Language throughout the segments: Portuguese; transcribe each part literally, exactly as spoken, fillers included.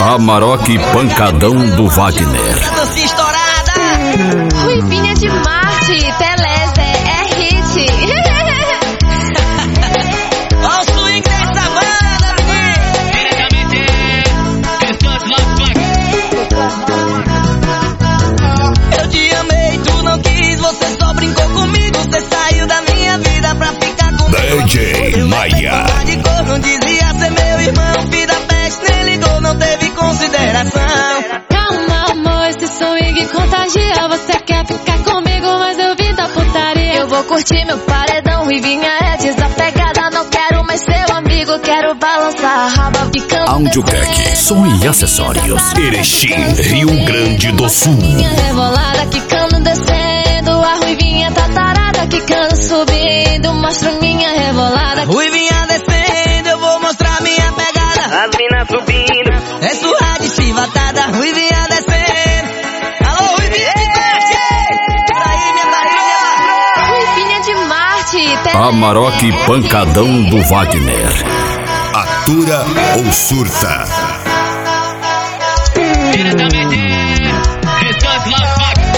Amarok Pancadão do Wagner. Ruivinha de Marte, Teleze é hit. Olha o swing dessa banda, menino. Eu te amei, tu não quis, você só brincou comigo. Você saiu da minha vida pra ficar comigo. D J Maia. De cor, não dizia ser meu irmão. Vida peste, nem ligou, não teve consideração. Calma, amor, esse swing contagia. Você quer ficar comigo, mas eu vim da putaria. Eu vou curtir meu paredão, Ruivinha é desapegada. Não quero mais seu amigo, quero balançar a raba ficando. Audiotech, som e acessórios. Erechim, Rio Grande do Sul. Rebolada, quicando, descendo. A Ruivinha tá tarada, quicando, subindo. Mostra minha rebolada. Ruivinha descendo, eu vou mostrar minha pegada. As minas subindo. É surra de chivatada, Ruivinha descendo. Alô, Ruivinha de Marte! Pra aí, minha barriga! Ruivinha de Marte, Teleze. Amarok Pancadão do Wagner. Atura ou surta? Diretamente. Restante Las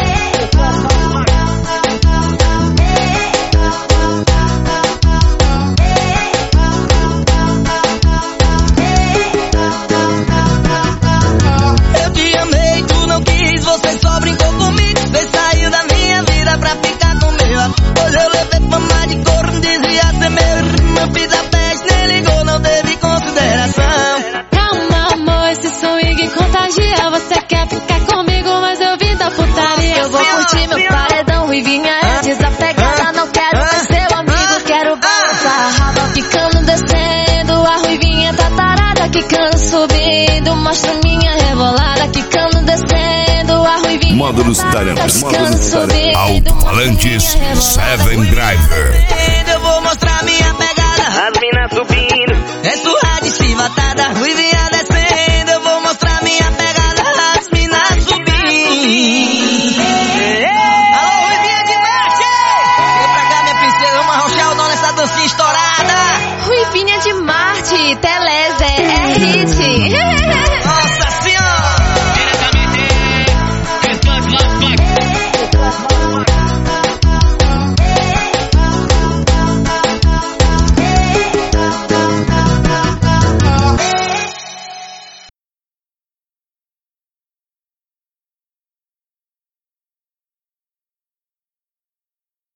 Eu te amei, tu não quis, você só brincou comigo. Você saiu da minha vida pra ficar comigo. Hoje eu levei fama de corno, dizia ser meu irmão. Fiz a peste, nem ligou, não teve consideração. Calma, amor, esse swing contagia. Você quer ficar comigo, mas eu vim da putaria. Eu vou curtir meu paredão, Ruivinha é desapegada. Não quero mais seu amigo, quero balançar a raba ficando, descendo. A Ruivinha tá tarada, quicando, subindo. Mostra minha rebolada, quicando, descendo. A Ruivinha Módulos tá tarada, Tarantos. quicando, subindo. Alto-falantes Seven Driver.